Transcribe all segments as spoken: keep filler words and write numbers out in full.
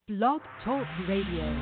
Blog Talk Radio.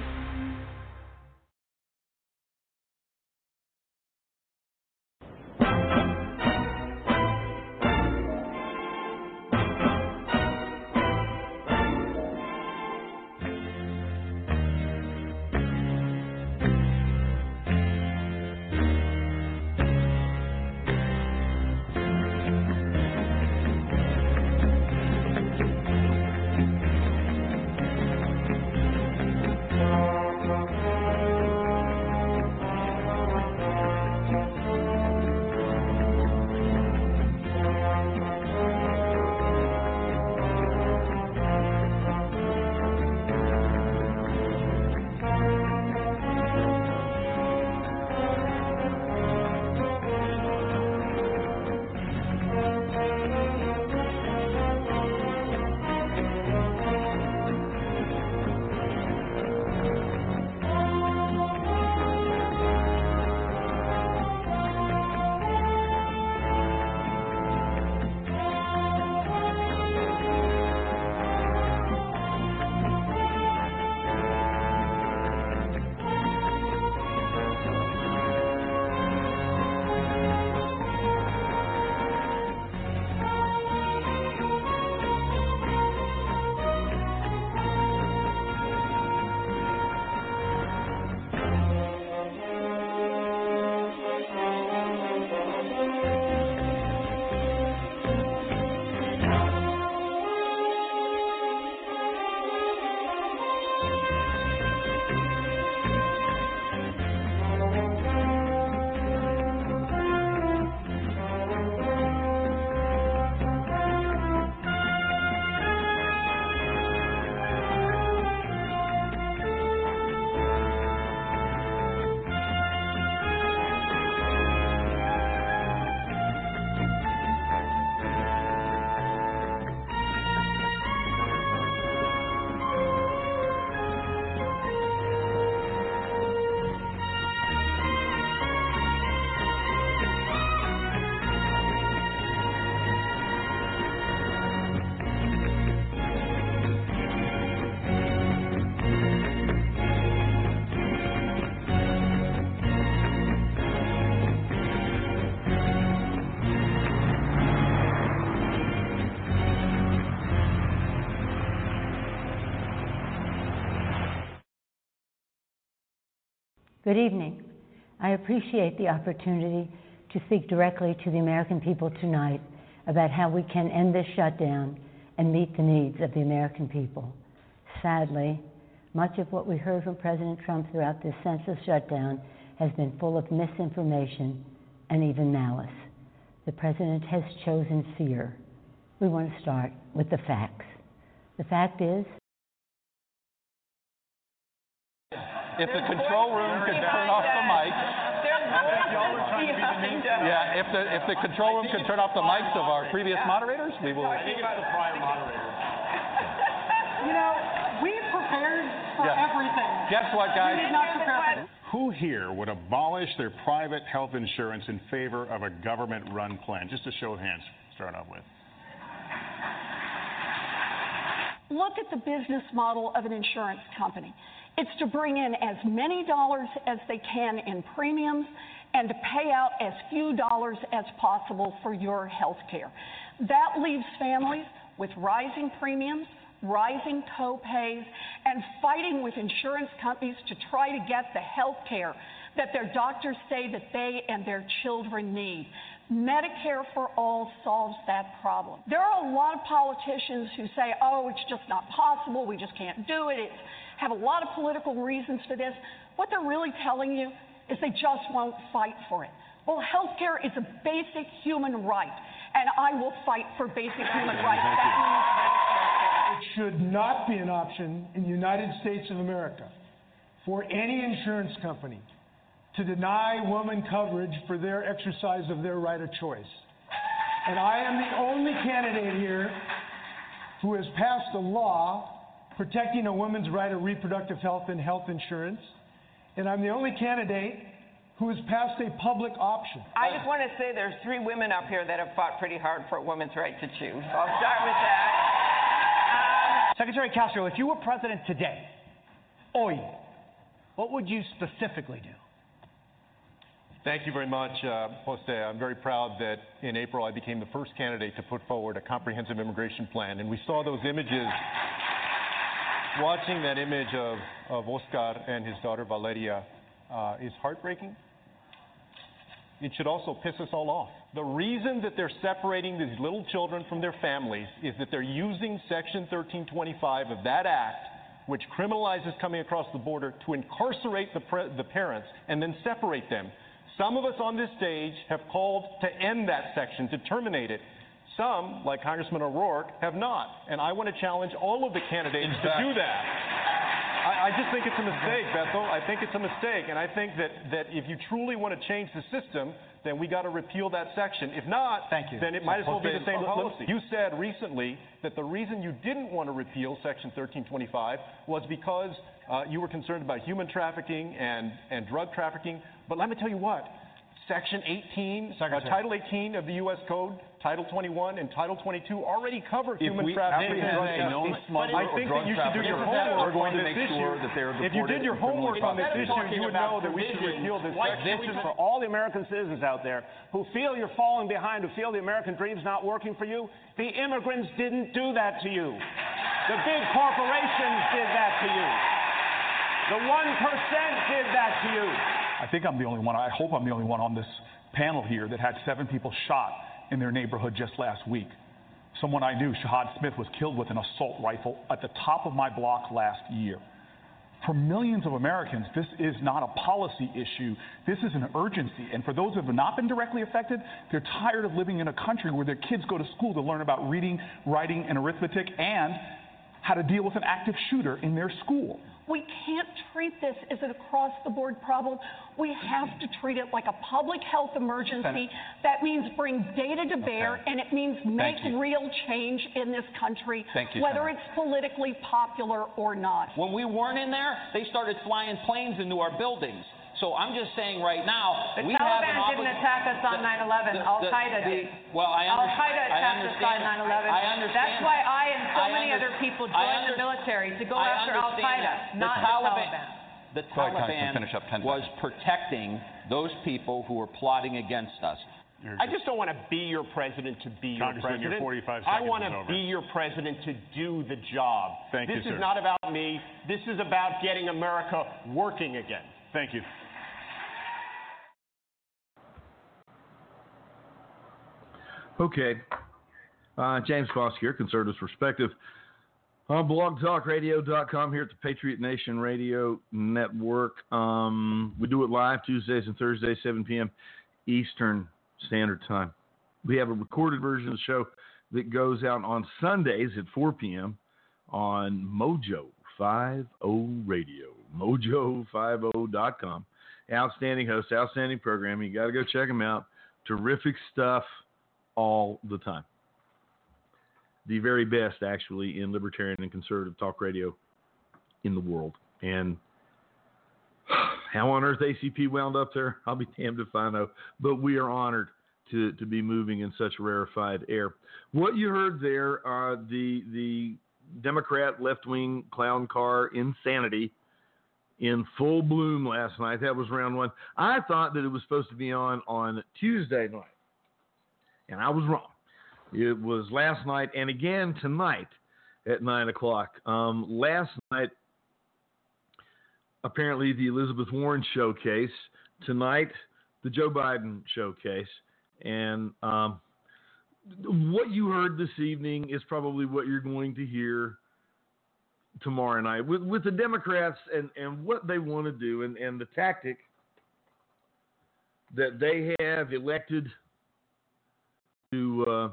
Good evening. I appreciate the opportunity to speak directly to the American people tonight about how we can end this shutdown and meet the needs of the American people. Sadly, much of what we heard from President Trump throughout this senseless shutdown has been full of misinformation and even malice. The President has chosen fear. We want to start with the facts. The fact is, if the control room could turn off the mics. Yeah, if the if the control room could turn off the mics of our previous moderators, we will. I think it's the prior moderators. You know, we prepared for yeah. everything. Guess what, guys? We did not prepare for this. Who here would abolish their private health insurance in favor of a government-run plan? Just a show of hands to start off with. Look at the business model of an insurance company. It's to bring in as many dollars as they can in premiums and to pay out as few dollars as possible for your health care. That leaves families with rising premiums, rising co-pays, and fighting with insurance companies to try to get the health care that their doctors say that they and their children need. Medicare for All solves that problem. There are a lot of politicians who say, oh, it's just not possible, we just can't do it, it's have a lot of political reasons for this. What they're really telling you is they just won't fight for it. Well, health care is a basic human right, and I will fight for basic human rights. That means it should not be an option in the United States of America for any insurance company to deny women coverage for their exercise of their right of choice. And I am the only candidate here who has passed a law protecting a woman's right of reproductive health and health insurance. And I'm the only candidate who has passed a public option. I just want to say there's three women up here that have fought pretty hard for a woman's right to choose. So I'll start with that. Um, Secretary Castro, if you were president today, hoy, what would you specifically do? Thank you very much, uh, Jose. I'm very proud that in April I became the first candidate to put forward a comprehensive immigration plan. And we saw those images, watching that image of, of Oscar and his daughter Valeria uh, is heartbreaking. It should also piss us all off. The reason that they're separating these little children from their families is that they're using Section thirteen twenty-five of that act, which criminalizes coming across the border, to incarcerate the, pre the parents and then separate them. Some of us on this stage have called to end that section, to terminate it. Some, like Congressman O'Rourke, have not. And I want to challenge all of the candidates to do that. I, I just think it's a mistake, Bethel. I think it's a mistake. And I think that, that if you truly want to change the system, then we got to repeal that section. If not, Thank you. then it might as well be the same policy. You said recently that the reason you didn't want to repeal Section thirteen twenty-five was because uh, you were concerned about human trafficking and, and drug trafficking. But let me tell you what, Section eighteen, uh, Title eighteen of the U S Code, Title twenty-one, and Title twenty-two already cover if human we trafficking and drug trafficking. I think that you should do your homework on this issue. If you did your homework on this issue, you would know that we should repeal this like section. This is for all the American citizens out there who feel you're falling behind, who feel the American dream's not working for you. The immigrants didn't do that to you. The big corporations did that to you. The one percent did that to you. I think I'm the only one, I hope I'm the only one on this panel here that had seven people shot in their neighborhood just last week. Someone I knew, Shahad Smith, was killed with an assault rifle at the top of my block last year. For millions of Americans, this is not a policy issue. This is an urgency. And for those who have not been directly affected, they're tired of living in a country where their kids go to school to learn about reading, writing, and arithmetic, and how to deal with an active shooter in their school. We can't treat this as an across-the-board problem. We have to treat it like a public health emergency. That means bring data to bear, Okay. and it means make real change in this country, Thank you, whether Senator. it's politically popular or not. When we weren't in there, they started flying planes into our buildings. So I'm just saying right now, The we have an Taliban didn't obli- attack us on the- nine eleven. the- Al the- Qaeda the- did. Well, I, Al under- Qaeda I attacked us on understand. nine eleven. I understand. That's why I and so I many under- other people I joined under- the military to go I after Al understand Qaeda, that. The not Taliban- the Taliban. The Go ahead, Congressman, Taliban finish up ten was seconds. protecting those people who were plotting against us. I just don't want to be your president to be your Congressman, your president. forty-five I seconds want is to over. be your president to do the job. Thank you, This sir. is not about me. This is about getting America working again. Thank you. Okay. Uh, James Foss here, Conservatives Perspective. On blog talk radio dot com here at the Patriot Nation Radio Network. Um, we do it live Tuesdays and Thursdays, seven p.m. Eastern Standard Time. We have a recorded version of the show that goes out on Sundays at four p.m. on Mojo fifty Radio, mojo fifty dot com. Outstanding host, outstanding programming. You got to go check them out. Terrific stuff all the time. The very best, actually, in libertarian and conservative talk radio in the world. And how on earth A C P wound up there, I'll be damned if I know. But we are honored to, to be moving in such rarefied air. What you heard there, uh, the the Democrat left-wing clown car insanity in full bloom last night. That was round one. I thought that it was supposed to be on on Tuesday night, and I was wrong. It was last night and again tonight at nine o'clock. Um, last night, apparently the Elizabeth Warren showcase. Tonight, the Joe Biden showcase. And um, what you heard this evening is probably what you're going to hear tomorrow night. With, with the Democrats and, and what they want to do and, and the tactic that they have elected to... Uh,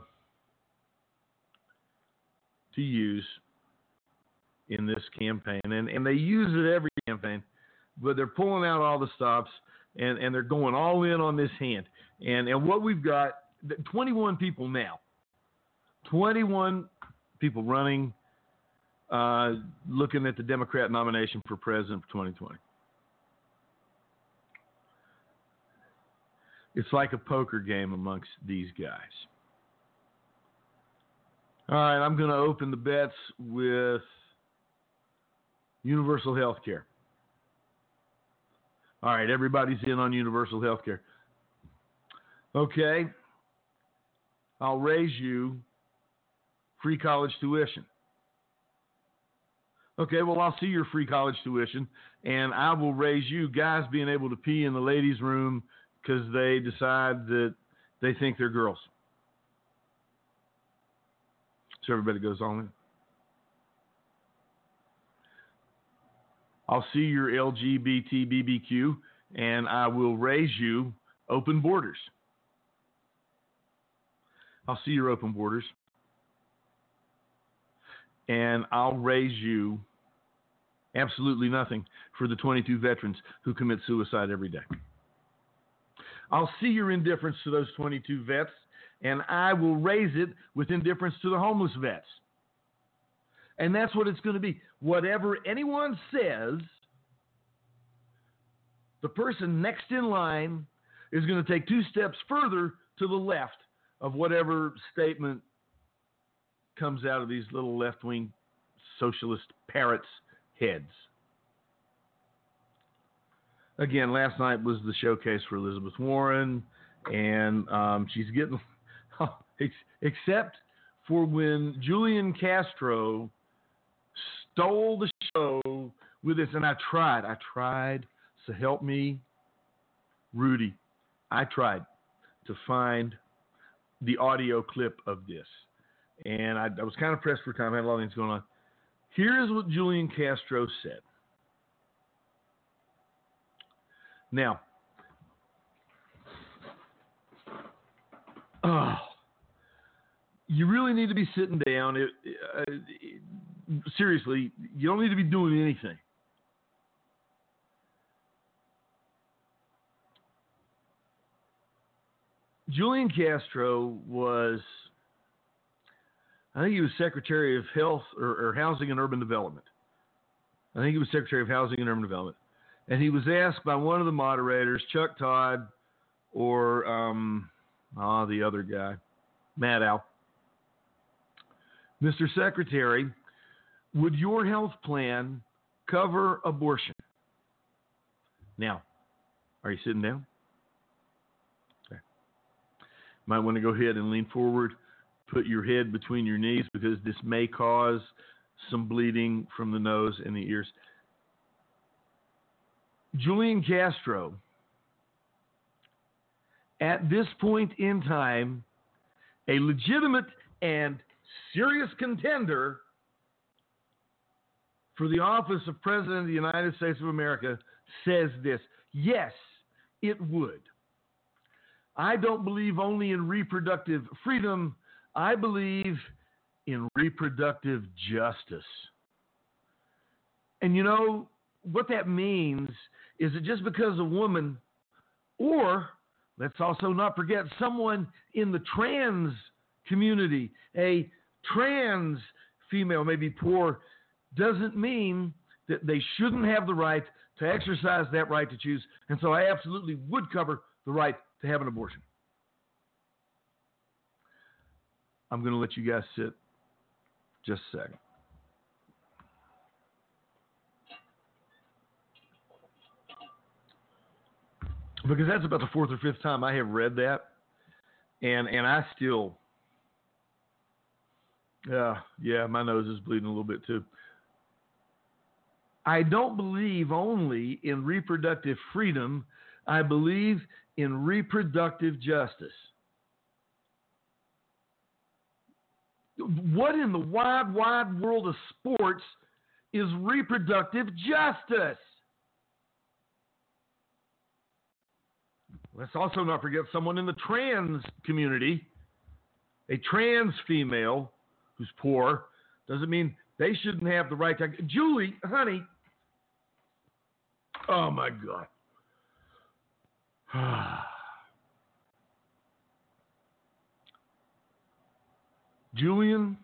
to use in this campaign. And, and they use it every campaign, but they're pulling out all the stops and, and they're going all in on this hand. And, and what we've got, twenty-one people now, twenty-one people running, uh, looking at the Democrat nomination for president for twenty twenty. It's like a poker game amongst these guys. All right, I'm going to open the bets with universal health care. All right, everybody's in on universal health care. Okay, I'll raise you free college tuition. Okay, well, I'll see your free college tuition, and I will raise you guys being able to pee in the ladies' room because they decide that they think they're girls. So everybody goes on in. I'll see your L G B T B B Q, and I will raise you open borders. I'll see your open borders. And I'll raise you absolutely nothing for the twenty-two veterans who commit suicide every day. I'll see your indifference to those twenty-two vets, and I will raise it with indifference to the homeless vets. And that's what it's going to be. Whatever anyone says, the person next in line is going to take two steps further to the left of whatever statement comes out of these little left-wing socialist parrots' heads. Again, last night was the showcase for Elizabeth Warren, and um, she's getting, except for when Julian Castro stole the show with this, and I tried, I tried, so help me, Rudy, I tried to find the audio clip of this. And I, I was kind of pressed for time. I had a lot of things going on. Here's what Julian Castro said. Now, oh, you really need to be sitting down. It, uh, it, seriously, you don't need to be doing anything. Julian Castro was, I think he was Secretary of Health or, or Housing and Urban Development. I think he was Secretary of Housing and Urban Development. And he was asked by one of the moderators, Chuck Todd or um, oh, the other guy, Maddow, Mister Secretary, would your health plan cover abortion? Now, are you sitting down? Okay. Might want to go ahead and lean forward. Put your head between your knees because this may cause some bleeding from the nose and the ears. Julian Castro, at this point in time, a legitimate and serious contender for the office of President of the United States of America, says this: yes, it would. I don't believe only in reproductive freedom. I believe in reproductive justice. And you know, what that means is that just because a woman, or let's also not forget someone in the trans community, a trans female may be poor, doesn't mean that they shouldn't have the right to exercise that right to choose. And so I absolutely would cover the right to have an abortion. I'm going to let you guys sit just a second. Because that's about the fourth or fifth time I have read that. And and I still, uh, yeah, my nose is bleeding a little bit too. I don't believe only in reproductive freedom. I believe in reproductive justice. What in the wide, wide world of sports is reproductive justice? Let's also not forget someone in the trans community, a trans female who's poor, doesn't mean they shouldn't have the right to. Julie, honey, oh my God. Julian,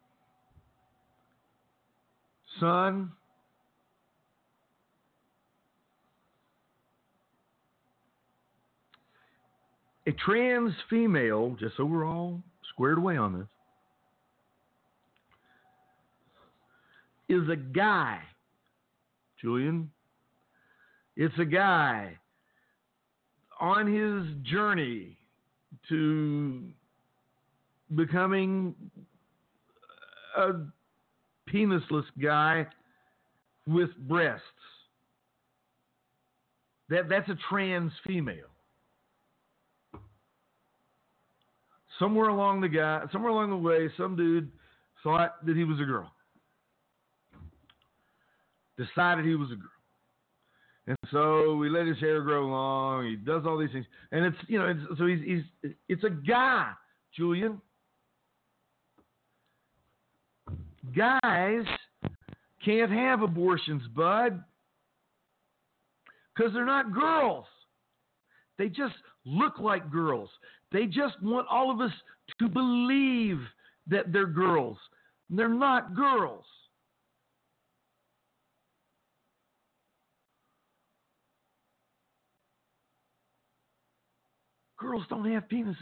son, a trans female, just so we're all squared away on this, is a guy Julian. It's a guy on his journey to becoming a penisless guy with breasts. That, that's a trans female. Somewhere along the guy, somewhere along the way, some dude thought that he was a girl. Decided he was a girl. And so he let his hair grow long. He does all these things. And it's, you know, it's, so he's, he's, it's a guy, Julian. Guys can't have abortions, bud, because they're not girls. They just look like girls. They just want all of us to believe that they're girls. They're not girls. Girls don't have penises.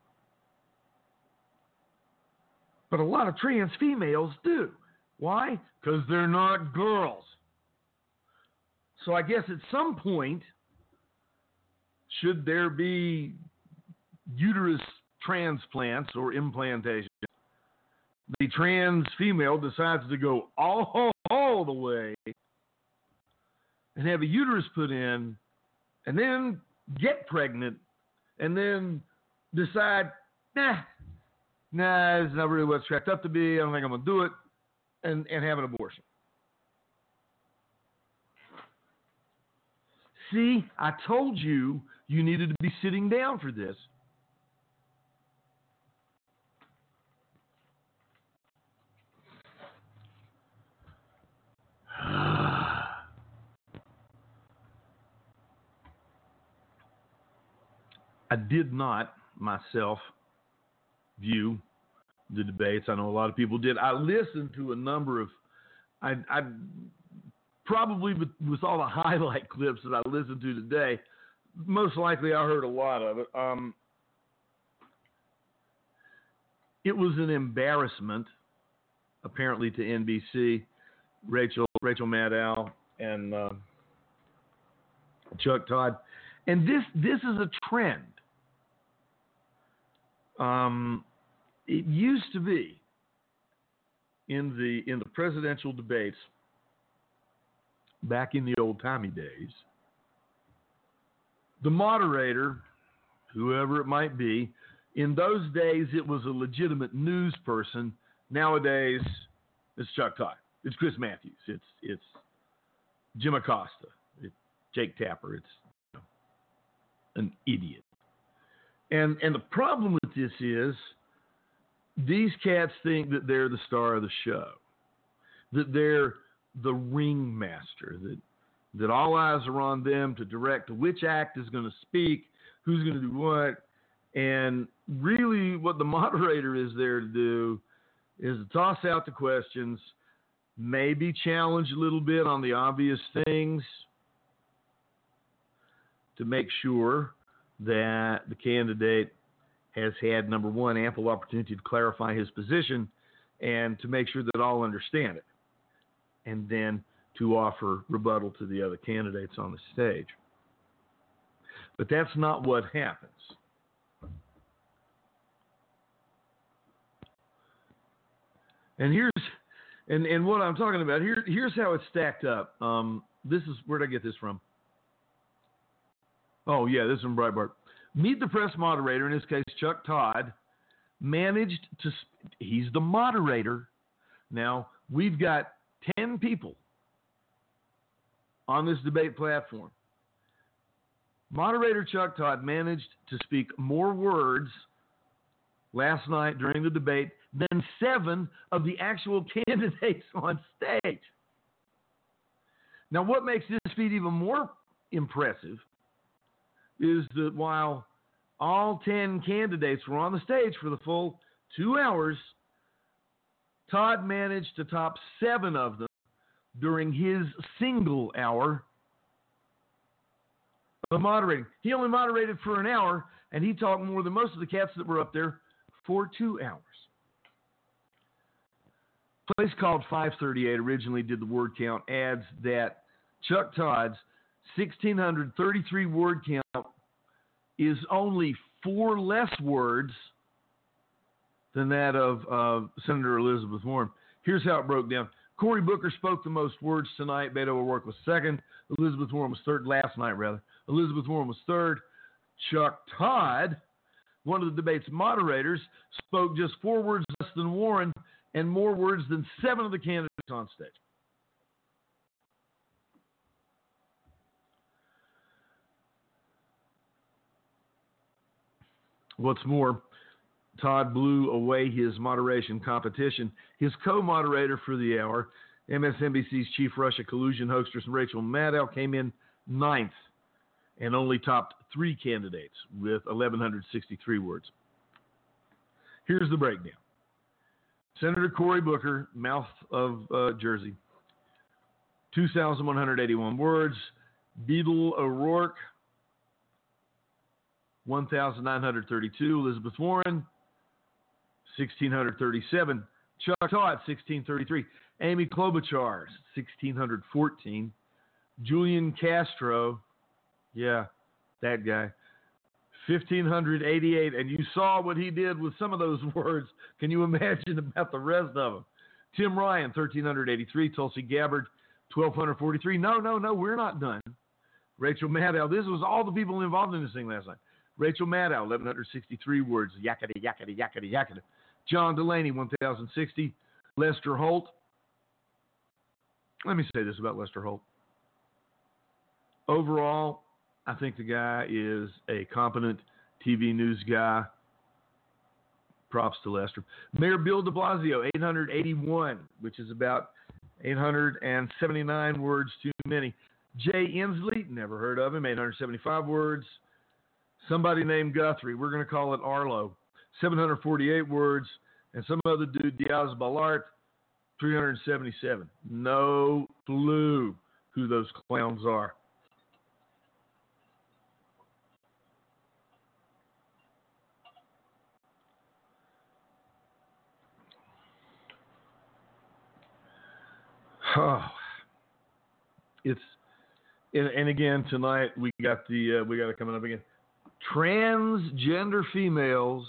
But a lot of trans females do. Why? Because they're not girls. So I guess at some point, should there be uterus transplants or implantation, the trans female decides to go all, all the way and have a uterus put in and then get pregnant and then decide, nah, nah, it's not really what it's cracked up to be. I don't think I'm going to do it, and, and have an abortion. See, I told you you needed to be sitting down for this. I did not myself view the debates. I know a lot of people did. I listened to a number of, I, I probably with, with all the highlight clips that I listened to today, most likely I heard a lot of it. Um, it was an embarrassment, apparently, to N B C, Rachel Rachel Maddow and uh, Chuck Todd, and this this is a trend. Um, it used to be in the in the presidential debates back in the old-timey days, the moderator, whoever it might be, in those days it was a legitimate news person. Nowadays, it's Chuck Todd. It's Chris Matthews. It's it's Jim Acosta. It's Jake Tapper. It's you know, an idiot. And and the problem with this is these cats think that they're the star of the show, that they're the ringmaster, that that all eyes are on them to direct which act is going to speak, who's going to do what, and really what the moderator is there to do is to toss out the questions, maybe challenge a little bit on the obvious things to make sure that the candidate has had, number one, ample opportunity to clarify his position and to make sure that all understand it, and then to offer rebuttal to the other candidates on the stage. But that's not what happens. And here's and, and what I'm talking about, here, here's how it's stacked up. Um, this is, where'd I get this from? Oh, yeah, this is from Breitbart. Meet the Press moderator, in this case, Chuck Todd, managed to, he's the moderator. Now, we've got ten people on this debate platform. Moderator Chuck Todd managed to speak more words last night during the debate than seven of the actual candidates on stage. Now, what makes this feat even more impressive is that while all ten candidates were on the stage for the full two hours, Todd managed to top seven of them during his single hour of moderating. He only moderated for an hour, and he talked more than most of the cats that were up there for two hours. A place called five thirty-eight originally did the word count, adds that Chuck Todd's one thousand six hundred thirty-three word count is only four less words than that of uh, Senator Elizabeth Warren. Here's how it broke down. Cory Booker spoke the most words tonight. Beto O'Rourke was second. Elizabeth Warren was third, last night rather. Elizabeth Warren was third. Chuck Todd, one of the debate's moderators, spoke just four words less than Warren and more words than seven of the candidates on stage. What's more, Todd blew away his moderation competition. His co-moderator for the hour, M S N B C's chief Russia collusion hoaxer Rachel Maddow, came in ninth and only topped three candidates with one thousand one hundred sixty-three words. Here's the breakdown. Senator Cory Booker, mouth of uh, Jersey, two thousand one hundred eighty-one words. Beto O'Rourke, one thousand nine hundred thirty-two. Elizabeth Warren, one thousand six hundred thirty-seven. Chuck Todd, one thousand six hundred thirty-three. Amy Klobuchar, one thousand six hundred fourteen. Julian Castro, yeah, that guy, one thousand five hundred eighty-eight. And you saw what he did with some of those words. Can you imagine about the rest of them? Tim Ryan, one thousand three hundred eighty-three. Tulsi Gabbard, one thousand two hundred forty-three. No, no, no, we're not done. Rachel Maddow, this was all the people involved in this thing last night. Rachel Maddow, one thousand one hundred sixty-three words, yakety, yakety, yakety, yakety. John Delaney, one thousand sixty. Lester Holt. Let me say this about Lester Holt. Overall, I think the guy is a competent T V news guy. Props to Lester. Mayor Bill de Blasio, eight hundred eighty-one, which is about eight hundred seventy-nine words too many. Jay Inslee, never heard of him, eight hundred seventy-five words. Somebody named Guthrie, we're going to call it Arlo, seven hundred forty-eight words. And some other dude, Diaz Balart, three hundred seventy-seven. No clue who those clowns are. Oh, it's and, and again tonight we got the uh, we got it coming up again. Transgender females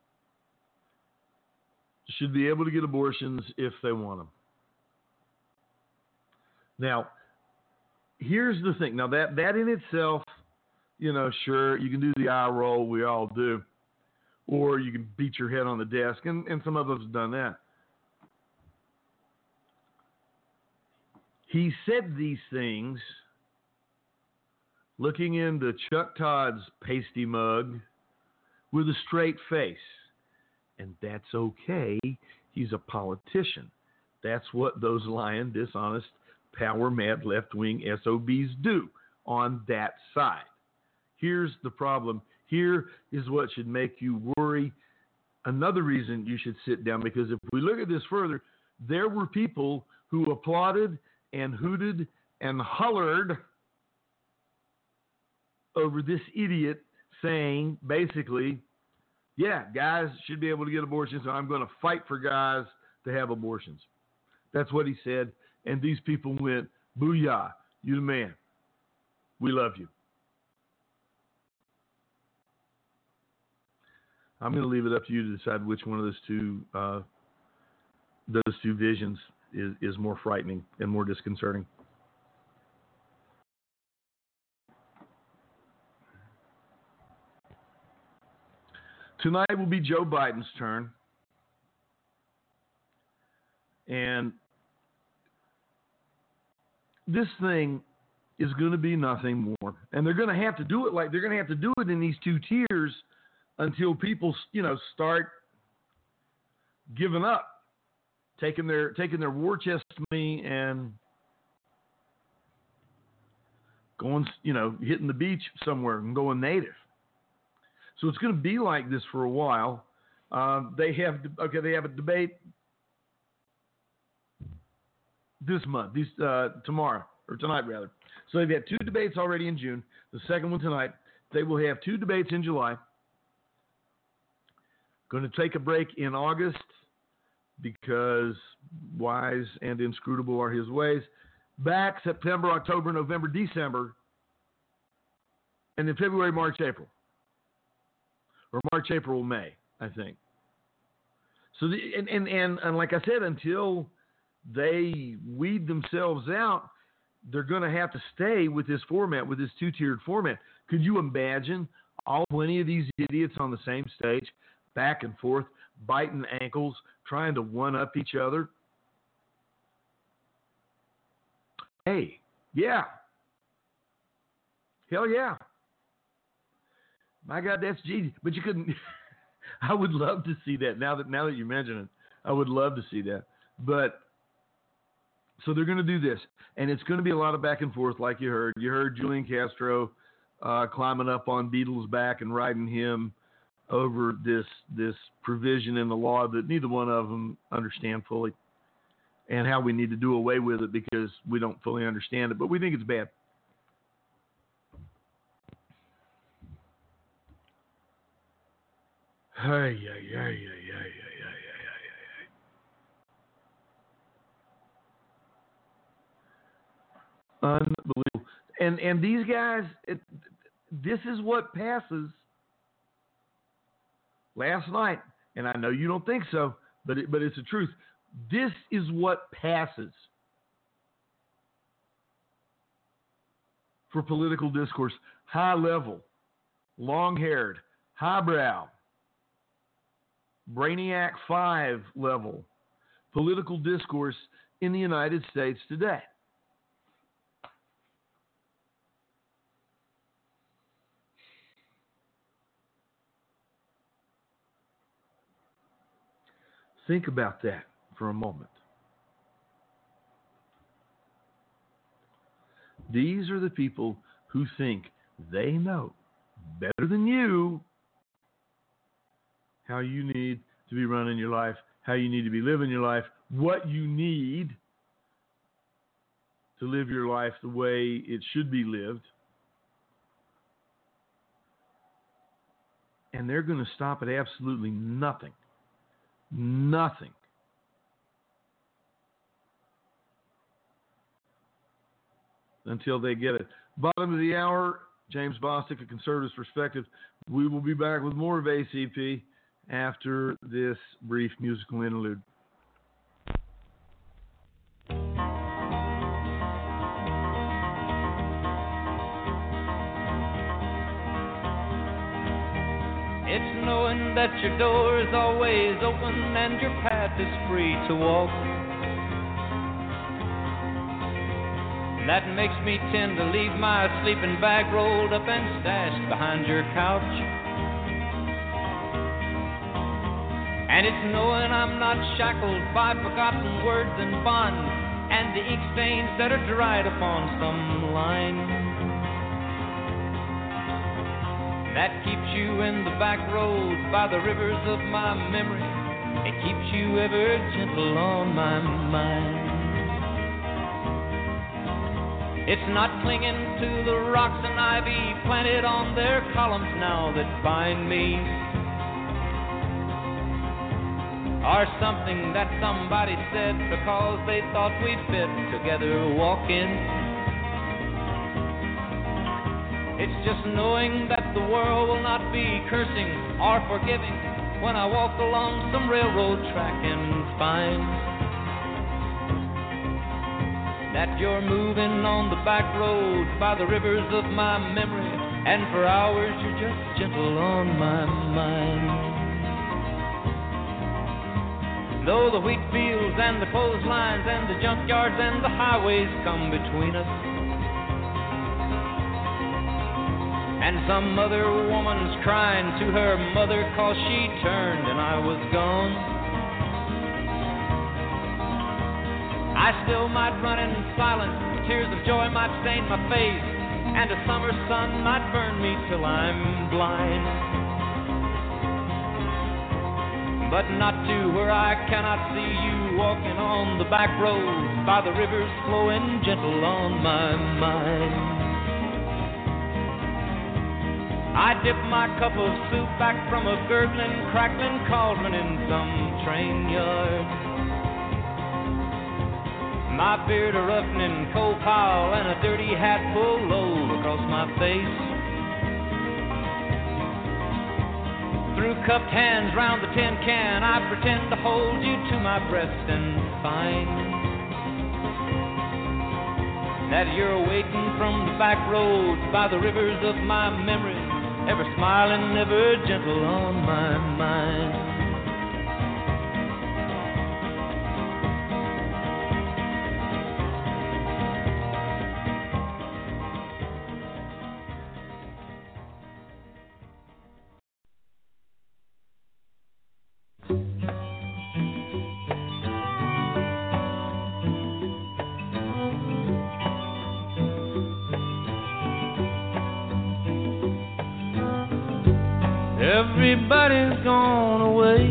should be able to get abortions if they want them. Now, here's the thing. Now that that in itself, you know, sure you can do the eye roll, we all do, or you can beat your head on the desk, and, and some of us have done that. He said these things looking into Chuck Todd's pasty mug with a straight face. And that's okay. He's a politician. That's what those lying, dishonest, power-mad left-wing S O Bs do on that side. Here's the problem. Here is what should make you worry. Another reason you should sit down, because if we look at this further, there were people who applauded and hooted and hollered over this idiot saying, basically, yeah, guys should be able to get abortions, so I'm going to fight for guys to have abortions. That's what he said, and these people went, booyah, you the man. We love you. I'm going to leave it up to you to decide which one of those two uh, those two visions is, is more frightening and more disconcerting. Tonight will be Joe Biden's turn. And this thing is going to be nothing more. And they're going to have to do it like they're going to have to do it in these two tiers until people, you know, start giving up, taking their taking their war chest money and going, you know, hitting the beach somewhere and going native. So it's going to be like this for a while. Um, they have okay. They have a debate this month, these uh, tomorrow or tonight rather. So they've had two debates already in June. The second one tonight. They will have two debates in July. Going to take a break in August because wise and inscrutable are his ways. back September, October, November, December, and then February, March, April. Or March, April, May, I think. So, the, and, and, and, and like I said, until they weed themselves out, they're going to have to stay with this format, with this two-tiered format. Could you imagine all twenty of these idiots on the same stage, back and forth, biting ankles, trying to one-up each other? Hey, yeah. Hell yeah. My God, that's genius. But you couldn't. I would love to see that. Now that now that you mention it, I would love to see that. But so they're going to do this, and it's going to be a lot of back and forth, like you heard. You heard Julian Castro uh, climbing up on Beetle's back and riding him over this this provision in the law that neither one of them understand fully, and how we need to do away with it because we don't fully understand it, but we think it's bad. Hey, yeah, yeah, yeah, yeah, yeah, yeah, yeah, yeah. Unbelievable. And and these guys, it, this is what passes. Last night, and I know you don't think so, but it, but it's the truth. This is what passes for political discourse. High level, long-haired, highbrow, Brainiac five level political discourse in the United States today. Think about that for a moment. These are the people who think they know better than you how you need to be running your life, how you need to be living your life, what you need to live your life the way it should be lived. And they're going to stop at absolutely nothing. Nothing. Until they get it. Bottom of the hour, James Bostic, A Conservative's Perspective. We will be back with more of A C P after this brief musical interlude. It's knowing that your door is always open and your path is free to walk. That makes me tend to leave my sleeping bag rolled up and stashed behind your couch. And it's knowing I'm not shackled by forgotten words and bonds and the ink stains that are dried upon some line. That keeps you in the back roads by the rivers of my memory. It keeps you ever gentle on my mind. It's not clinging to the rocks and ivy planted on their columns now that bind me, or something that somebody said because they thought we fit together walking. It's just knowing that the world will not be cursing or forgiving when I walk along some railroad track and find that you're moving on the back road by the rivers of my memory, and for hours you're just gentle on my mind. Though the wheat fields and the clotheslines and the junkyards and the highways come between us, and some other woman's crying to her mother 'cause she turned and I was gone, I still might run in silence, tears of joy might stain my face, and a summer sun might burn me till I'm blind. But not to where I cannot see you walking on the back road by the rivers flowing gentle on my mind. I dip my cup of soup back from a gurgling, crackling cauldron in some train yard. My beard a roughening cold a dirty hat pulled low across my face. Through cupped hands round the tin can, I pretend to hold you to my breast and find that you're waiting from the back roads by the rivers of my memory, ever smiling, ever gentle on my mind. Everybody's gone away.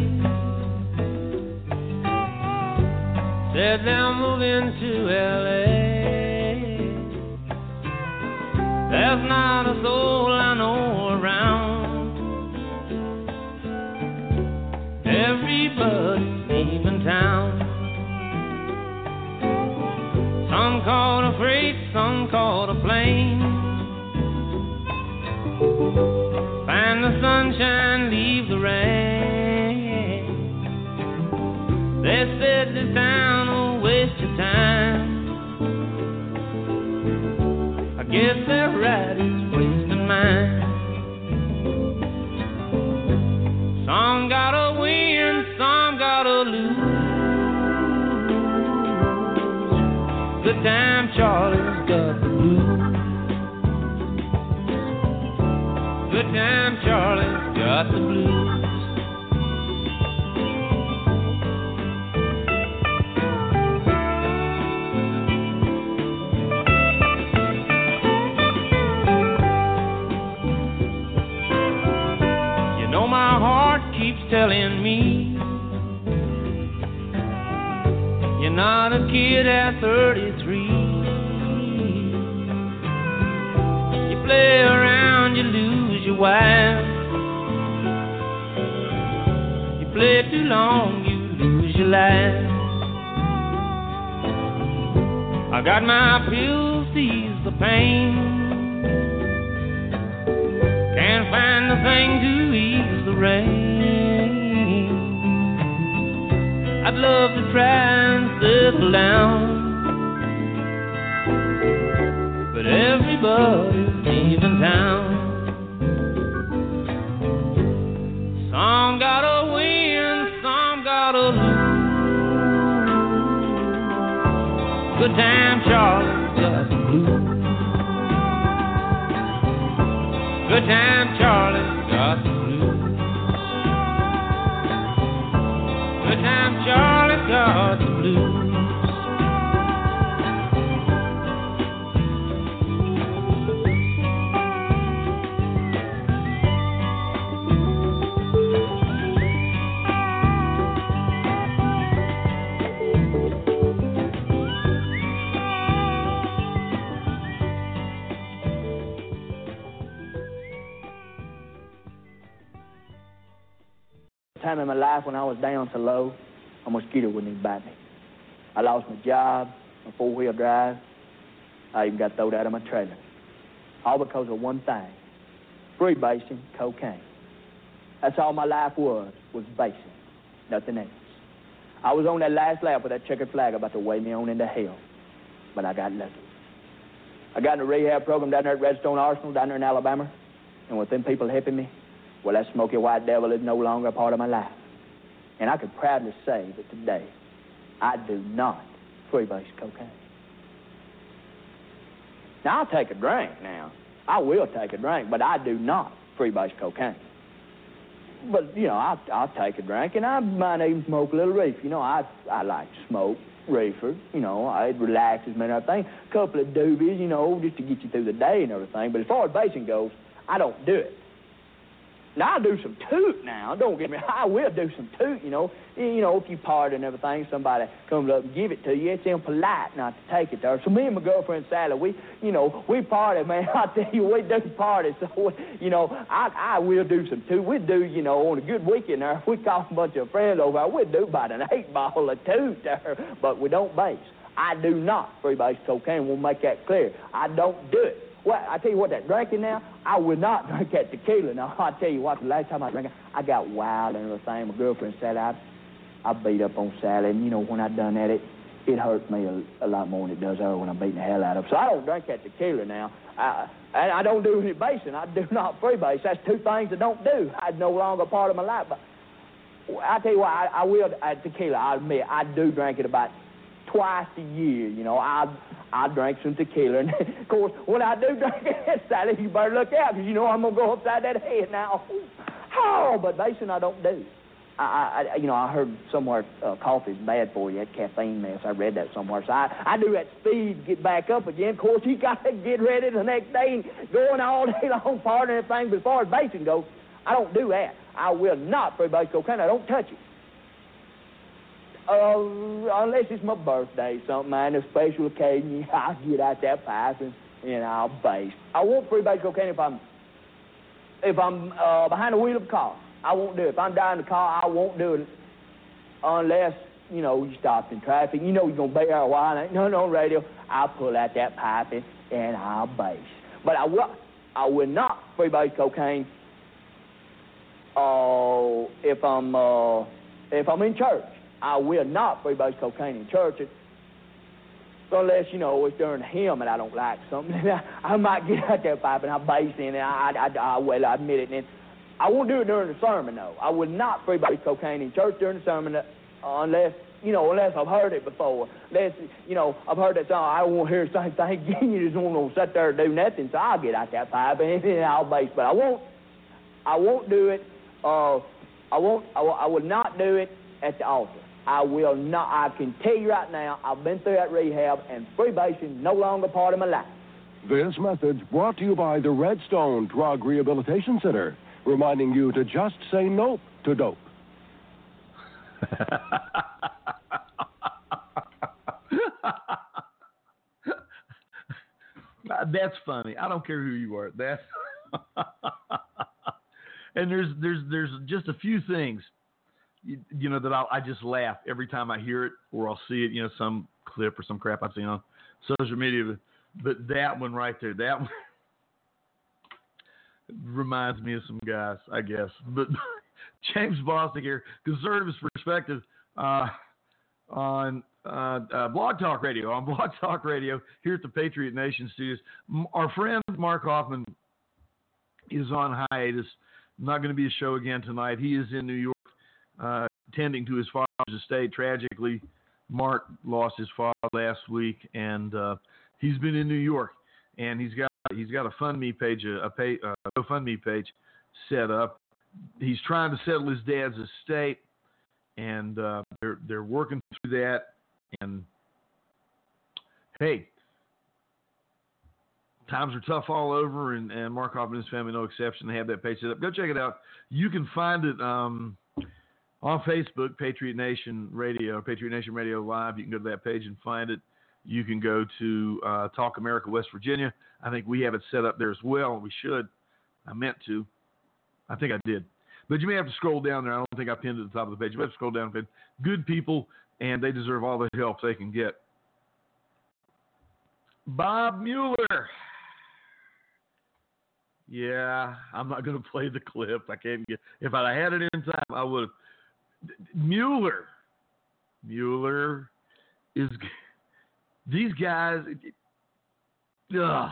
Said they're moving to L A. There's not a soul I know around. Everybody's leaving town. Some caught a freight, some caught a plane. Find the sunshine, leave the rain. They said this town will waste your time. I guess they're right, it's wasting mine. Some gotta win, some gotta lose. Good time Charlie's got the blues. Good time Charlie's got the blues. You know my heart keeps telling me you're not a kid at thirty-three. You play around, you lose your wife. You play too long, you lose your life. I got my pills to ease the pain. Can't find a thing to ease the rain. I'd love to try and settle down, but everybody's leaving town. Some gotta win, some gotta lose. Good time Charlie's got the blues. Good time Charlie's got the blues. Good time Charlie's got the blues. Time in my life when I was down so low, a mosquito wouldn't even bite me. I lost my job, my four-wheel drive. I even got thrown out of my trailer. All because of one thing, freebasing cocaine. That's all my life was, was basing, nothing else. I was on that last lap with that checkered flag about to weigh me on into hell, but I got lucky. I got in a rehab program down there at Redstone Arsenal, down there in Alabama, and with them people helping me, well, that smoky white devil is no longer a part of my life. And I can proudly say that today, I do not freebase cocaine. Now, I'll take a drink now. I will take a drink, but I do not freebase cocaine. But, you know, I'll, I'll take a drink, and I might even smoke a little reefer. You know, I, I like to smoke reefer. You know, it relaxes me and everything. A couple of doobies, you know, just to get you through the day and everything. But as far as basing goes, I don't do it. Now, I'll do some toot now. Don't get me, I will do some toot, you know. You know, if you party and everything, somebody comes up and give it to you, it's impolite not to take it there. So me and my girlfriend, Sally, we, you know, we party, man. I tell you, we do party. So, you know, I, I will do some toot. We'd do, you know, on a good weekend there, if we call a bunch of friends over, we'd do about an eight ball of toot there. But we don't base. I do not freebase cocaine. We'll make that clear. I don't do it. Well, I tell you what, that drinking now, I would not drink that tequila. Now, I tell you what, the last time I drank it, I got wild and everything. My girlfriend said I, I beat up on Sally, and, you know, when I done that, it, it hurt me a, a lot more than it does her when I'm beating the hell out of her. So I don't drink that tequila now. I, and I don't do any basing. I do not freebase. That's two things I don't do. It's no longer a part of my life. But I tell you what, I, I will, uh, tequila, I admit, I do drink it about twice a year. You know, I I drink some tequila. And, of course, when I do drink it, Sally, you better look out, because you know I'm going to go upside that head now. Oh, but basing I don't do. I, I, you know, I heard somewhere uh, coffee's bad for you, that caffeine mess. I read that somewhere. So I, I do that speed, get back up again. Of course, you got to get ready the next day and going all day long, part and everything. But as far as basing goes, I don't do that. I will not freebase cocaine. I don't touch it. Uh, unless it's my birthday, something, man, a special occasion, I'll get out that pipe and, and I'll base. I won't freebase cocaine if I'm if I'm uh, behind the wheel of a car. I won't do it. If I'm driving the car, I won't do it unless, you know, you stopped in traffic. You know you're going to be there a while. Ain't nothing on radio. I'll pull out that pipe and, and I'll base. But I will, I will not freebase cocaine uh, if I'm uh, if I'm in church. I will not freebase cocaine in church unless, you know, it's during the hymn and I don't like something. I might get out there pipe and I'll base in and I, I, I, I well, I admit it. And I won't do it during the sermon, though. I would not freebase cocaine in church during the sermon uh, unless, you know, unless I've heard it before. Unless, you know, I've heard that song, I won't hear the same thing again. You just won't sit there and do nothing, so I'll get out that pipe and, and I'll base. But I won't, I won't do it, uh, I won't, I, will, I will not do it at the altar. I will not. I can tell you right now, I've been through that rehab, and freebasing no longer part of my life. This message brought to you by the Redstone Drug Rehabilitation Center, reminding you to just say nope to dope. That's funny. I don't care who you are. That's and there's there's there's just a few things. You, you know, that I'll, I just laugh every time I hear it or I'll see it, you know, some clip or some crap I've seen on social media. But, but that one right there, that one reminds me of some guys, I guess. But James Bostic here, Conservative Perspective uh, on uh, uh, Blog Talk Radio, on Blog Talk Radio here at the Patriot Nation Studios. Our friend Mark Hoffman is on hiatus. Not going to be a show again tonight. He is in New York. Uh, tending to his father's estate. Tragically, Mark lost his father last week, and uh, he's been in New York. And he's got he's got a FundMe page, a, a pay, uh, GoFundMe page set up. He's trying to settle his dad's estate, and uh, they're they're working through that. And hey, times are tough all over, and, and Mark Hoffman and his family no exception. They have that page set up. Go check it out. You can find it. Um, On Facebook, Patriot Nation Radio, Patriot Nation Radio Live. You can go to that page and find it. You can go to uh, Talk America West Virginia. I think we have it set up there as well. We should. I meant to. I think I did. But you may have to scroll down there. I don't think I pinned it at the top of the page. You have to scroll down. Good people, and they deserve all the help they can get. Bob Mueller. Yeah, I'm not going to play the clip. I can't get. If I had it in time, I would have. Mueller, Mueller is these guys. Ugh,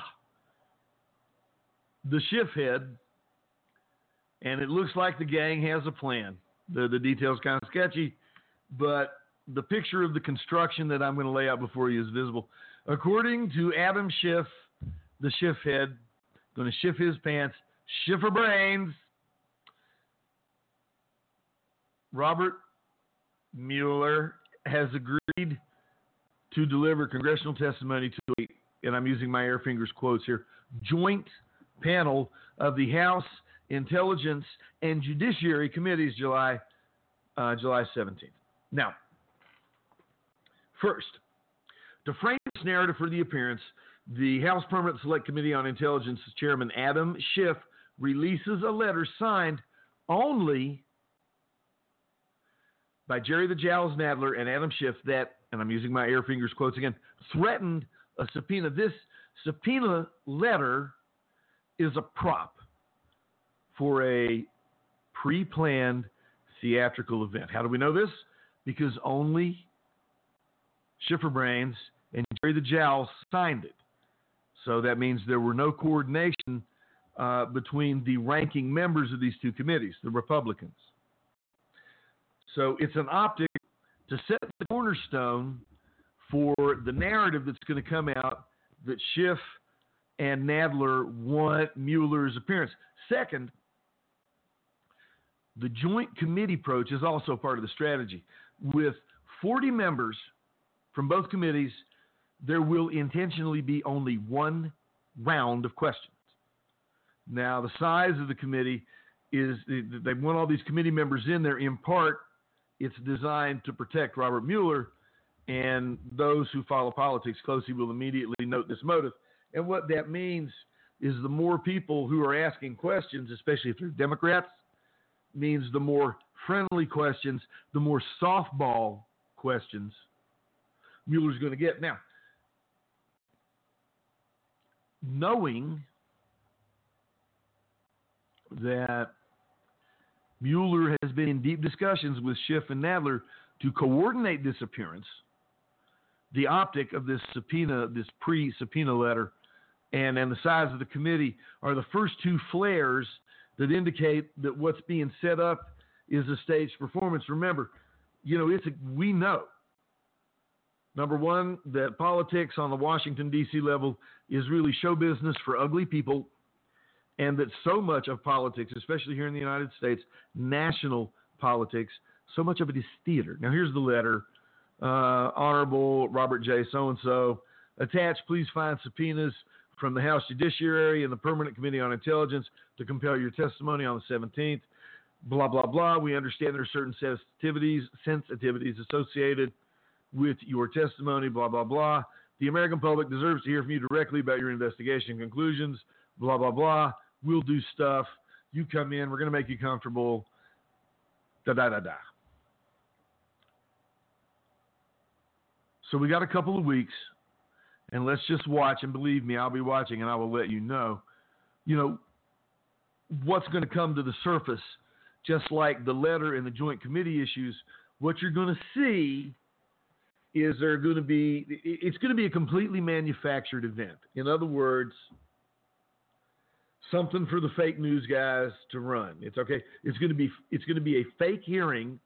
the Schiff head, and it looks like the gang has a plan. The the details kind of sketchy, but the picture of the construction that I'm going to lay out before you is visible. According to Adam Schiff, the Schiff head, going to shift his pants, Schiffer brains. Robert Mueller has agreed to deliver congressional testimony to a, and I'm using my air fingers quotes here, joint panel of the House Intelligence and Judiciary Committees July uh, July seventeenth. Now, first, to frame this narrative for the appearance, the House Permanent Select Committee on Intelligence's Chairman Adam Schiff releases a letter signed only by Jerry the Jowls Nadler and Adam Schiff that and I'm using my air fingers quotes again, threatened a subpoena. This subpoena letter is a prop for a pre-planned theatrical event. How do we know this? Because only Schifferbrains and Jerry the Jowl signed it. So that means there were no coordination uh, between the ranking members of these two committees, the Republicans. So it's an optic to set the cornerstone for the narrative that's going to come out that Schiff and Nadler want Mueller's appearance. Second, the joint committee approach is also part of the strategy. With forty members from both committees, there will intentionally be only one round of questions. Now, the size of the committee is, they want all these committee members in there. In part, it's designed to protect Robert Mueller, and those who follow politics closely will immediately note this motive. And what that means is the more people who are asking questions, especially if they're Democrats, means the more friendly questions, the more softball questions Mueller's going to get. Now, knowing that Mueller has been in deep discussions with Schiff and Nadler to coordinate this appearance, the optic of this subpoena, this pre-subpoena letter, and, and the size of the committee are the first two flares that indicate that what's being set up is a staged performance. Remember, you know, it's a, we know, number one, that politics on the Washington, D C level is really show business for ugly people, and that so much of politics, especially here in the United States, national politics, so much of it is theater. Now, here's the letter. Uh, Honorable Robert J. So-and-so, attached, please find subpoenas from the House Judiciary and the Permanent Committee on Intelligence to compel your testimony on the seventeenth. Blah, blah, blah. We understand there are certain sensitivities, sensitivities associated with your testimony, blah, blah, blah. The American public deserves to hear from you directly about your investigation conclusions, blah, blah, blah. We'll do stuff. You come in. We're going to make you comfortable. Da, da, da, da. So we got a couple of weeks, and let's just watch. And believe me, I'll be watching, and I will let you know, you know, what's going to come to the surface, just like the letter and the joint committee issues. What you're going to see is there going to be, it's going to be a completely manufactured event. In other words, something for the fake news guys to run. It's okay. It's going to be, it's going to be a fake hearing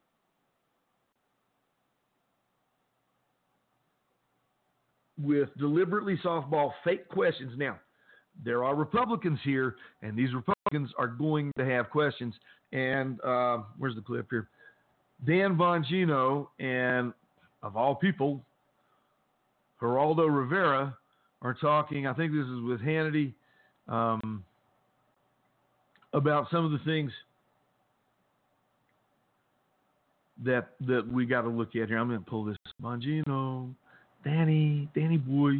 with deliberately softball fake questions. Now, there are Republicans here, and these Republicans are going to have questions. And uh, where's the clip here? Dan Bongino and, of all people, Geraldo Rivera are talking, I think this is with Hannity, um, about some of the things that that we got to look at here. I'm going to pull this. Bongino, Danny, Danny boy.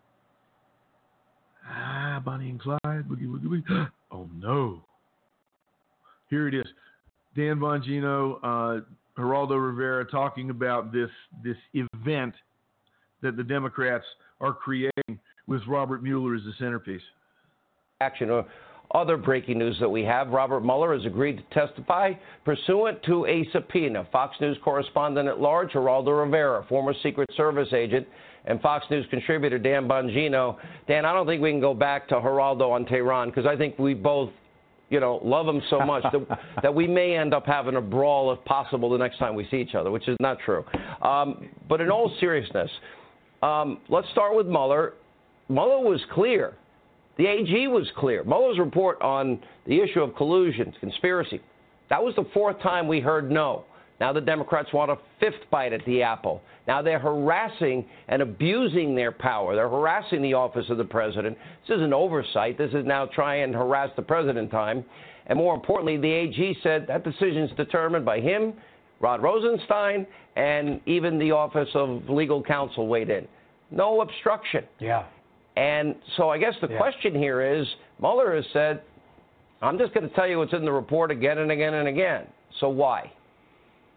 Ah, Bonnie and Clyde. Boogie, boogie, boogie. Oh, no. Here it is. Dan Bongino, uh, Geraldo Rivera talking about this this event that the Democrats are creating with Robert Mueller as the centerpiece. Action or other breaking news that we have, Robert Mueller has agreed to testify pursuant to a subpoena. Fox News correspondent at large, Geraldo Rivera, former Secret Service agent, and Fox News contributor Dan Bongino. Dan, I don't think we can go back to Geraldo on Tehran because I think we both, you know, love him so much that, that we may end up having a brawl, if possible, the next time we see each other, which is not true. Um, but in all seriousness, um, let's start with Mueller. Mueller was clear. The A G was clear. Mueller's report on the issue of collusion, conspiracy, that was the fourth time we heard no. Now the Democrats want a fifth bite at the apple. Now they're harassing and abusing their power. They're harassing the office of the president. This isn't oversight. This is now try and harass the president time. And more importantly, the A G said that decision is determined by him, Rod Rosenstein, and even the Office of Legal Counsel weighed in. No obstruction. Yeah. And so I guess the yeah. question here is, Mueller has said, I'm just going to tell you what's in the report again and again and again. So why?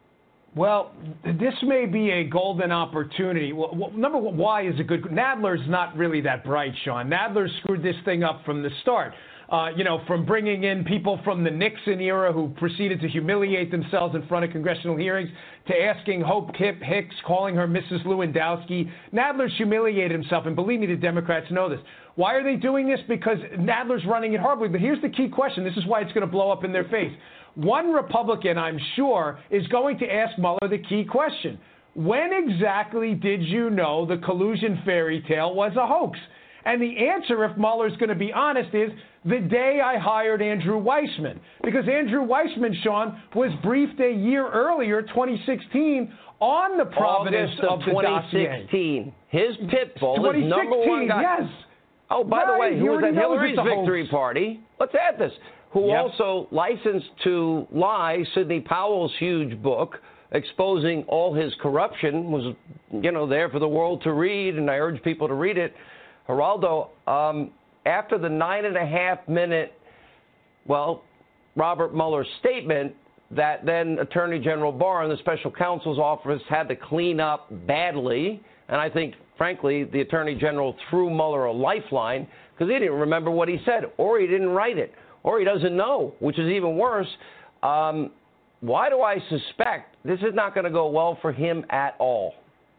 Well, this may be a golden opportunity. Well, well, number one, why is a good... Nadler's not really that bright, Sean. Nadler screwed this thing up from the start. Uh, you know, from bringing in people from the Nixon era who proceeded to humiliate themselves in front of congressional hearings, to asking Hope Kip Hicks, calling her Missus Lewandowski. Nadler's humiliated himself, and believe me, the Democrats know this. Why are they doing this? Because Nadler's running it horribly. But here's the key question. This is why it's going to blow up in their face. One Republican, I'm sure, is going to ask Mueller the key question. When exactly did you know the collusion fairy tale was a hoax? And the answer, if Mueller's going to be honest, is the day I hired Andrew Weissman. Because Andrew Weissman, Sean, was briefed a year earlier, twenty sixteen, on the provenance August of, of the twenty sixteen. dossier. His pit bull is number one guy. Yes. Oh, by right, the way, who was at Hillary's victory hoax. party? Let's add this. Who yep. also licensed to lie Sidney Powell's huge book exposing all his corruption, was, you know, there for the world to read, and I urge people to read it. Geraldo, um, after the nine and a half minute, well, Robert Mueller's statement that then Attorney General Barr and the special counsel's office had to clean up badly, and I think, frankly, the Attorney General threw Mueller a lifeline because he didn't remember what he said, or he didn't write it, or he doesn't know, which is even worse. Um, why do I suspect this is not going to go well for him at all?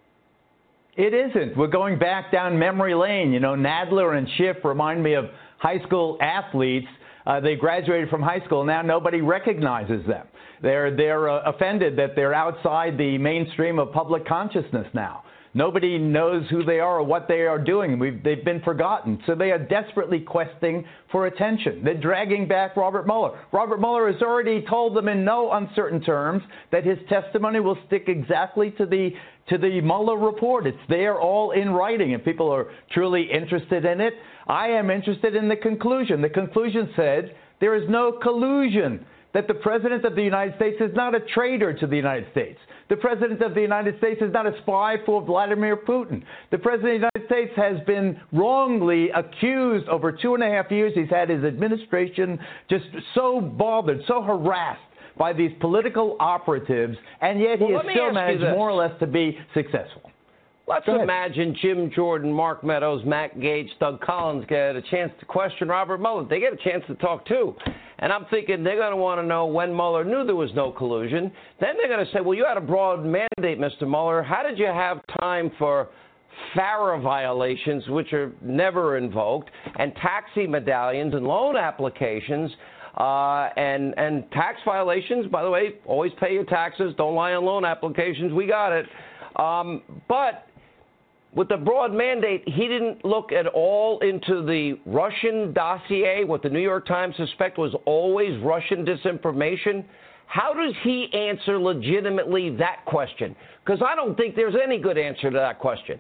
It isn't. We're going back down memory lane. You know, Nadler and Schiff remind me of high school athletes. Uh, they graduated from high school. Now nobody recognizes them. They're, they're uh, offended that they're outside the mainstream of public consciousness now. Nobody knows who they are or what they are doing. We've, they've been forgotten. So they are desperately questing for attention. They're dragging back Robert Mueller. Robert Mueller has already told them in no uncertain terms that his testimony will stick exactly to the to the Mueller report. It's there all in writing, and people are truly interested in it. I am interested in the conclusion. The conclusion said there is no collusion, that the President of the United States is not a traitor to the United States. The President of the United States is not a spy for Vladimir Putin. The President of the United States has been wrongly accused over two and a half years. He's had his administration just so bothered, so harassed by these political operatives, and yet he well, has still managed more or less to be successful. Let's imagine Jim Jordan, Mark Meadows, Matt Gaetz, Doug Collins get a chance to question Robert Mueller. They get a chance to talk, too. And I'm thinking they're going to want to know when Mueller knew there was no collusion. Then they're going to say, well, you had a broad mandate, Mister Mueller. How did you have time for FARA violations, which are never invoked, and taxi medallions and loan applications, uh, and, and tax violations? By the way, always pay your taxes. Don't lie on loan applications. We got it. Um, but with the broad mandate, he didn't look at all into the Russian dossier, what the New York Times suspect was always Russian disinformation. How does he answer legitimately that question? Because I don't think there's any good answer to that question.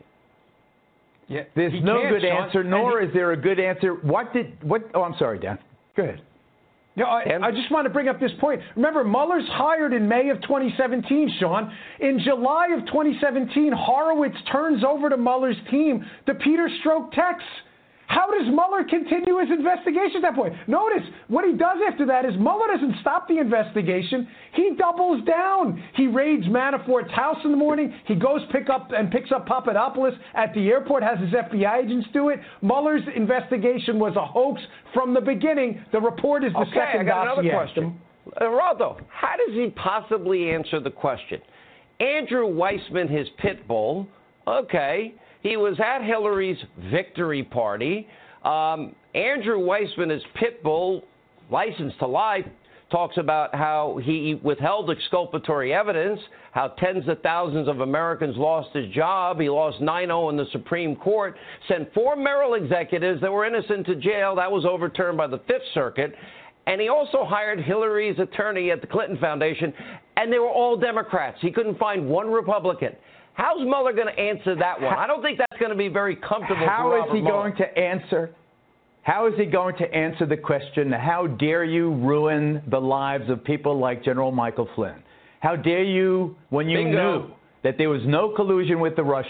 Yeah, there's no good answer, nor is there a good answer. What did, what, oh, I'm sorry, Dan. Go ahead. No, I, I just want to bring up this point. Remember, Mueller's hired in May of twenty seventeen, Sean. In July of twenty seventeen, Horowitz turns over to Mueller's team the Peter Strzok texts. How does Mueller continue his investigation at that point? Notice, what he does after that is Mueller doesn't stop the investigation. He doubles down. He raids Manafort's house in the morning. He goes pick up and picks up Papadopoulos at the airport, has his F B I agents do it. Mueller's investigation was a hoax from the beginning. The report is the okay, second I got dossier. another question. Geraldo, how does he possibly answer the question? Andrew Weissman, his pit bull, okay. He was at Hillary's victory party. Um, Andrew Weissman, his pit bull, license to lie, talks about how he withheld exculpatory evidence, how tens of thousands of Americans lost his job. He lost nine oh in the Supreme Court, sent four Merrill executives that were innocent to jail. That was overturned by the Fifth Circuit. And he also hired Hillary's attorney at the Clinton Foundation, and they were all Democrats. He couldn't find one Republican. How's Mueller going to answer that one? I don't think that's going to be very comfortable How for is Robert he Mueller. going to answer? How is he going to answer the question, how dare you ruin the lives of people like General Michael Flynn? How dare you, when you Bingo. knew that there was no collusion with the Russians,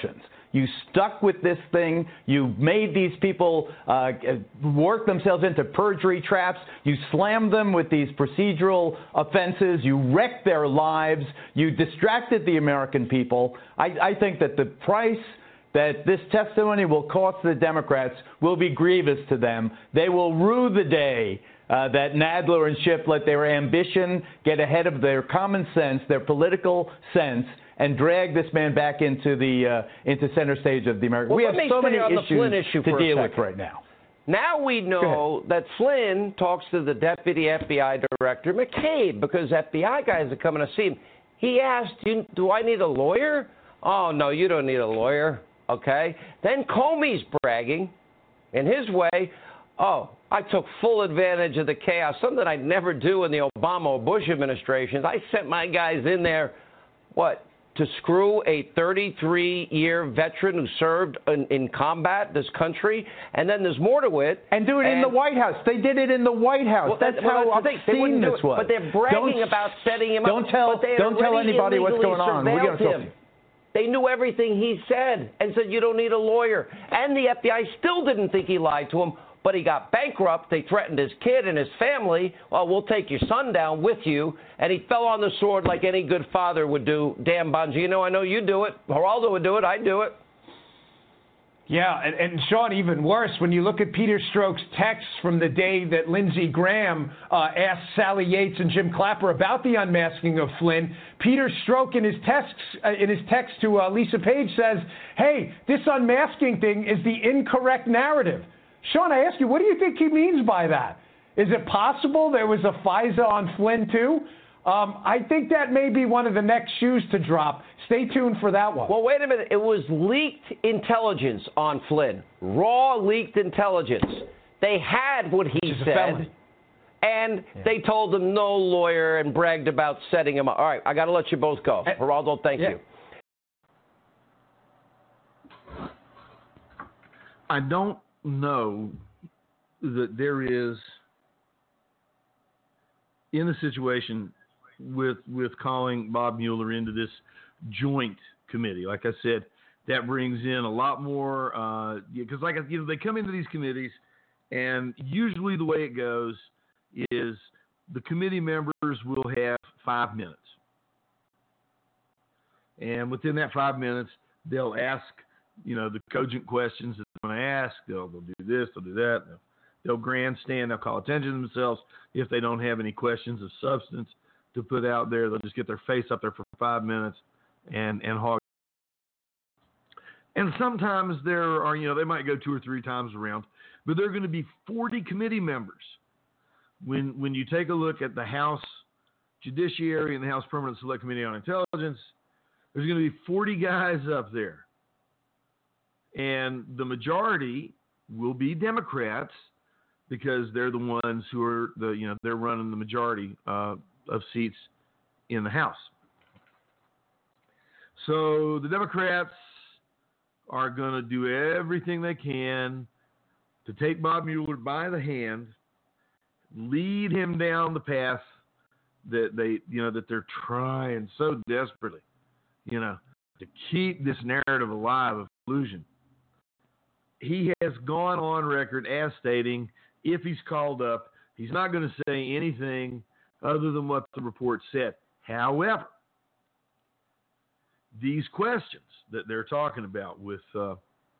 You stuck with this thing. You made these people uh, work themselves into perjury traps. You slammed them with these procedural offenses. You wrecked their lives. You distracted the American people. I, I think that the price that this testimony will cost the Democrats will be grievous to them. They will rue the day uh, that Nadler and Schiff let their ambition get ahead of their common sense, their political sense, and drag this man back into the uh, into center stage of the American. Well, we let have me so stay many on the Flynn issues issue to for a deal with second. right now. Now we know that Flynn talks to the deputy F B I director, McCabe, because F B I guys are coming to see him. He asked, do, do I need a lawyer? Oh, no, you don't need a lawyer. Okay. Then Comey's bragging in his way. Oh, I took full advantage of the chaos, something I'd never do in the Obama or Bush administrations. I sent my guys in there, what, to screw a thirty-three-year veteran who served in, in combat this country, and then there's more to it. And do it and, in the White House. They did it in the White House. Well, that's that, well, how that's obscene this it, was. But they're bragging don't, about setting him don't up. Tell, but they don't tell already anybody what's illegally going on. We're surveilled gonna him. They knew everything he said and said you don't need a lawyer. And the F B I still didn't think he lied to him, but he got bankrupt. They threatened his kid and his family. Well, we'll take your son down with you. And he fell on the sword like any good father would do. Damn, Bongino, I know you do it. Geraldo would do it. I'd do it. Yeah, and, and Sean, even worse, when you look at Peter Strzok's texts from the day that Lindsey Graham uh, asked Sally Yates and Jim Clapper about the unmasking of Flynn, Peter Strzok in his texts, uh, in his text to uh, Lisa Page says, hey, this unmasking thing is the incorrect narrative. Sean, I ask you, what do you think he means by that? Is it possible there was a FISA on Flynn too? Um, I think that may be one of the next shoes to drop. Stay tuned for that one. Well, wait a minute. It was leaked intelligence on Flynn. Raw leaked intelligence. They had what he said, and yeah. they told him no lawyer and bragged about setting him up. All right, I got to let you both go. Hey, Geraldo, thank yeah. you. I don't know that there is, in the situation with with calling Bob Mueller into this joint committee. Like I said, that brings in a lot more, because uh, like you know, they come into these committees, and usually the way it goes is the committee members will have five minutes. And within that five minutes, they'll ask, you know, the cogent questions that they want to ask. They'll, they'll do this, they'll do that. They'll, they'll grandstand, they'll call attention to themselves. If they don't have any questions of substance to put out there, they'll just get their face up there for five minutes and, and hog. And sometimes there are, you know, they might go two or three times around, but there are going to be forty committee members. When when you take a look at the House Judiciary and the House Permanent Select Committee on Intelligence, there's going to be forty guys up there. And the majority will be Democrats because they're the ones who are the, you know, they're running the majority uh, of seats in the House. So the Democrats are going to do everything they can to take Bob Mueller by the hand, lead him down the path that they, you know, that they're trying so desperately, you know, to keep this narrative alive of collusion. He has gone on record as stating, if he's called up, he's not going to say anything other than what the report said. However, these questions that they're talking about with uh,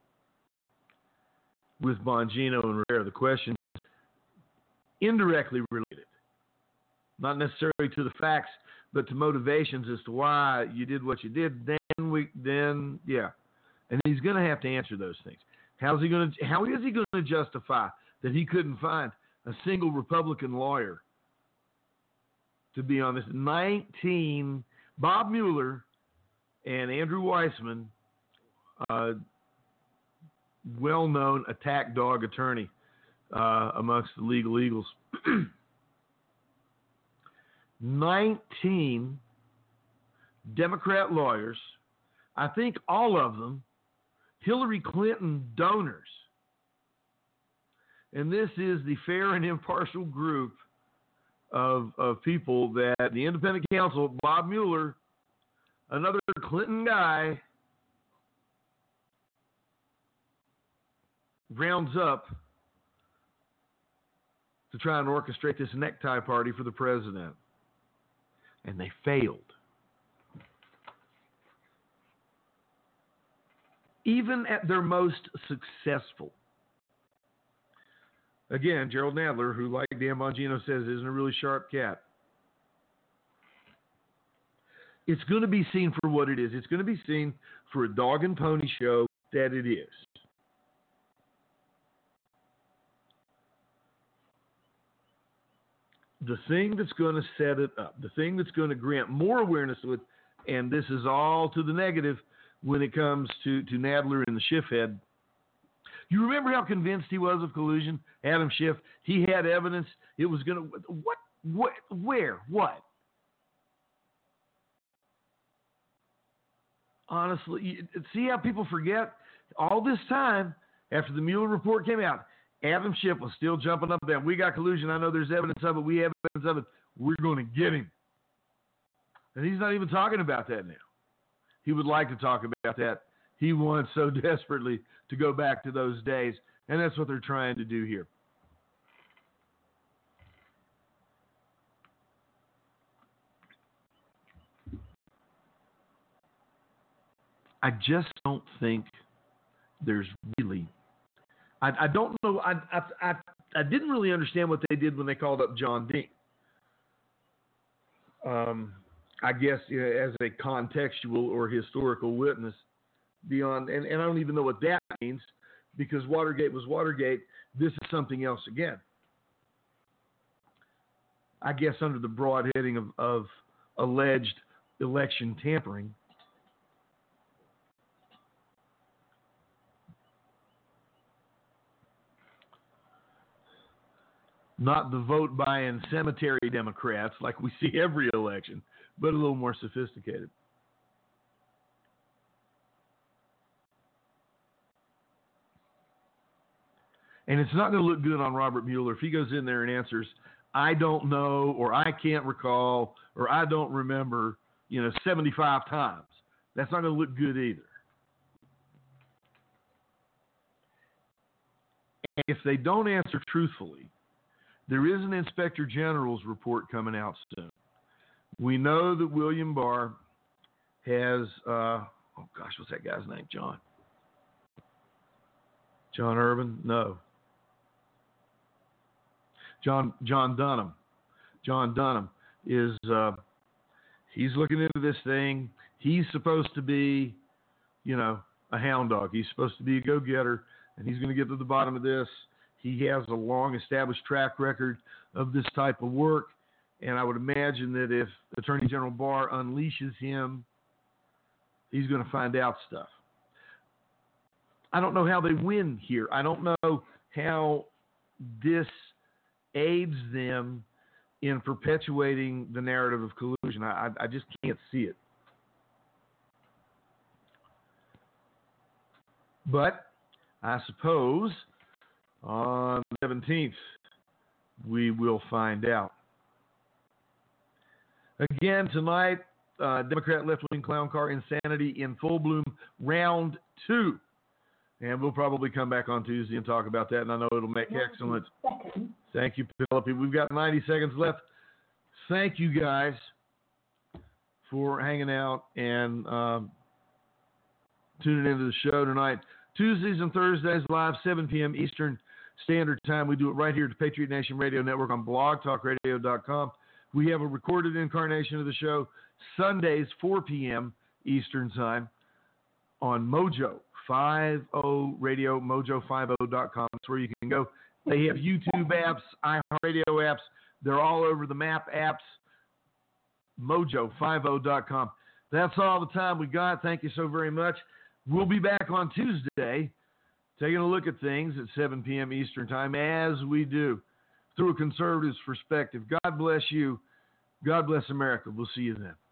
with Bongino and Rivera, the questions indirectly related, not necessarily to the facts, but to motivations as to why you did what you did. Then we, then yeah, and he's going to have to answer those things. How's he going to? How is he going to justify that he couldn't find a single Republican lawyer to be on this? nineteen Bob Mueller and Andrew Weissman, uh, well-known attack dog attorney uh, amongst the legal eagles. nineteen Democrat lawyers, I think all of them Hillary Clinton donors. And this is the fair and impartial group of, of people that the independent counsel, Bob Mueller, another Clinton guy, rounds up to try and orchestrate this necktie party for the president. And they failed. Even at their most successful. Again, Gerald Nadler, who, like Dan Bongino says, isn't a really sharp cat. It's going to be seen for what it is. It's going to be seen for a dog and pony show that it is. The thing that's going to set it up, the thing that's going to grant more awareness to it, and this is all to the negative when it comes to, to Nadler and the Schiff head. You remember how convinced he was of collusion? Adam Schiff, he had evidence. It was going to, what, what, where, what? Honestly, see how people forget? All this time, after the Mueller report came out, Adam Schiff was still jumping up there. We got collusion. I know there's evidence of it. We have evidence of it. We're going to get him. And he's not even talking about that now. He would like to talk about that. He wants so desperately to go back to those days. And that's what they're trying to do here. I just don't think there's really... I, I don't know. I, I I I didn't really understand what they did when they called up John Dean. Um, I guess you know, as a contextual or historical witness beyond, and, and I don't even know what that means because Watergate was Watergate. This is something else again. I guess under the broad heading of, of alleged election tampering. Not the vote buying cemetery Democrats like we see every election, but a little more sophisticated. And it's not going to look good on Robert Mueller if he goes in there and answers, I don't know, or I can't recall, or I don't remember, you know, seventy-five times. That's not going to look good either. And if they don't answer truthfully, there is an Inspector General's report coming out soon. We know that William Barr has, uh, oh gosh, what's that guy's name? John. John Irvin? No. John John Dunham. John Dunham is, uh, he's looking into this thing. He's supposed to be, you know, a hound dog. He's supposed to be a go-getter, and he's going to get to the bottom of this. He has a long-established track record of this type of work, and I would imagine that if Attorney General Barr unleashes him, he's going to find out stuff. I don't know how they win here. I don't know how this aids them in perpetuating the narrative of collusion. I, I just can't see it. But I suppose on the seventeenth, we will find out. Again, tonight, uh, Democrat left-wing clown car insanity in full bloom, round two. And we'll probably come back on Tuesday and talk about that, and I know it'll make excellent. Thank you, Penelope. We've got ninety seconds left. Thank you, guys, for hanging out and um, tuning into the show tonight. Tuesdays and Thursdays live, seven p.m. Eastern Standard Time. We do it right here at the Patriot Nation Radio Network on blog talk radio dot com. We have a recorded incarnation of the show Sundays, four p.m. Eastern Time on Mojo fifty Radio, mojo fifty dot com. That's where you can go. They have YouTube apps, iHeartRadio apps. They're all over the map apps, mojo fifty dot com. That's all the time we got. Thank you so very much. We'll be back on Tuesday taking a look at things at seven p.m. Eastern Time, as we do, through a conservative's perspective. God bless you. God bless America. We'll see you then.